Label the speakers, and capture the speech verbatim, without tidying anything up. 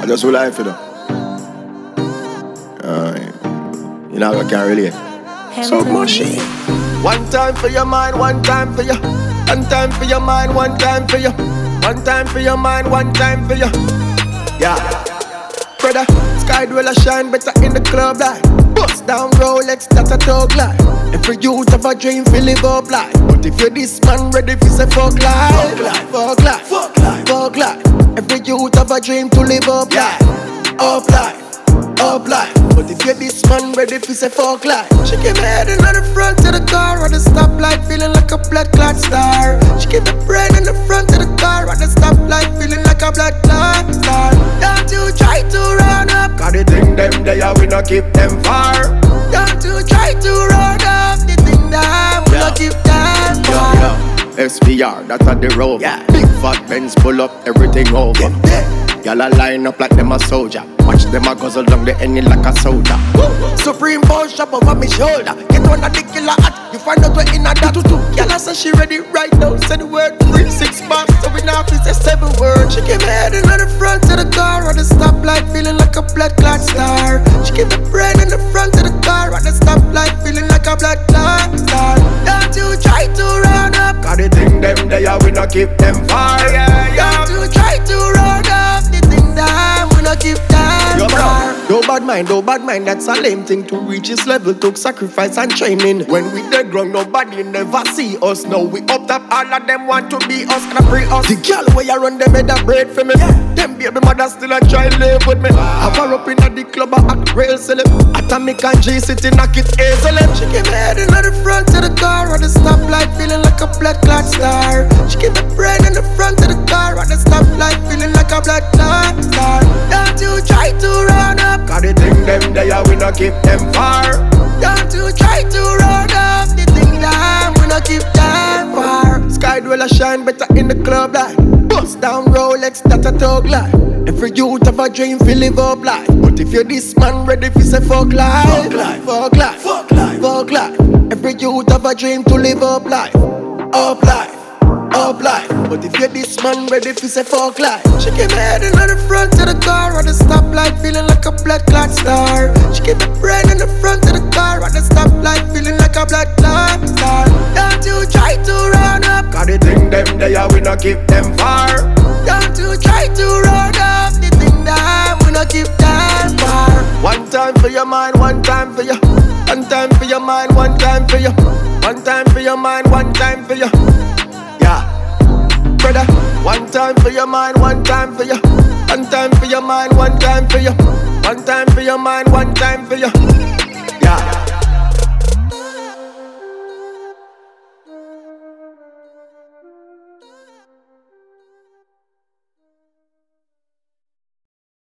Speaker 1: I just will life, you know. Uh, you know, I can't relate. So mushy. One time for your mind, one time for you. One time for your mind, one time for you. One time for your mind, one time for you. Yeah. Brother, sky dweller shine better in the club like. Bust down Rolex, that's a thug life. Every youth have a dream to live up life. But if you're this man ready for say fuck life, fuck life, fuck life, fuck life. Every youth have a dream to live up life, up life, up life. But if you're this man ready for say fuck life. She keep me heading on the front of the car at the stoplight, feeling like a blood clot star. She keep me brain in the front of the car at the stoplight, feeling like a blood clot star. Don't you try to run up, cause the thing them they are we not keep them far. Don't you try to run up, the thing that we not keep them far. Yo, yo, S V R, that's at the rover. Yeah. Big fat Benz pull up everything over. Yeah, yeah. Y'all a line up like them a soldier. Watch them a guzzle down the ending like a soda. Supreme boss shop over my shoulder. Get one of the killer hat, you find out where in a that. Y'all say she ready right now. Say the word three, six months, so we now say seven words. She came heading on the front of the car at the stoplight, feeling like a blood clot star. She keep the brain in the front of the car at the stoplight, feeling like a blood clot star. Don't you try to run up, cause the thing them they are we not keep them far. Yeah, yeah. Don't you try to run up, the thing that we not keep them Yo, far. No bad mind, no bad mind, that's a lame thing. To reach this level took sacrifice and training. When we dead ground, nobody never see us. Now we up top, all of them want to be us and free us. The girl where you run them made a bread for me. Yeah. Them baby mother still a try live with me. Wow. Have her up in the club, I act real celeb. Atomic and G City knock it easily. She keep me heading on the front of the car at the stoplight, feeling like a blood clot star. She keep me brain in the front of the car at the stoplight, feeling like a blood clot star. Don't you try to run up, cause the thing them they are we not keep them far. Don't you try to run up, the thing that we not keep them far. Sky dweller shine better in the club like. Bust down Rolex, that's a thug life. Every youth have a dream to live up life. But if you're this man ready for say fuck life, fuck life, fuck life, fuck life, fuck life. Every youth have a dream to live up life, up life, up life. But if you're this man ready for say fuck life. She keep me heading on the front of the car at the stoplight, feeling like a blood clot star. She keep me brain in the front of the car at the stoplight, feeling like a blood clot star. Don't you try to run up, cause the thing them they are we not keep them far. Don't you try to run up, the thing that we not keep them far. One time for your mind, one time for you. One time for your mind, one time for you. One time for your mind, one time for you. Yeah, brother. One time for your mind, one time for you. One time for your mind, one time for you. One time for your mind, one time for you.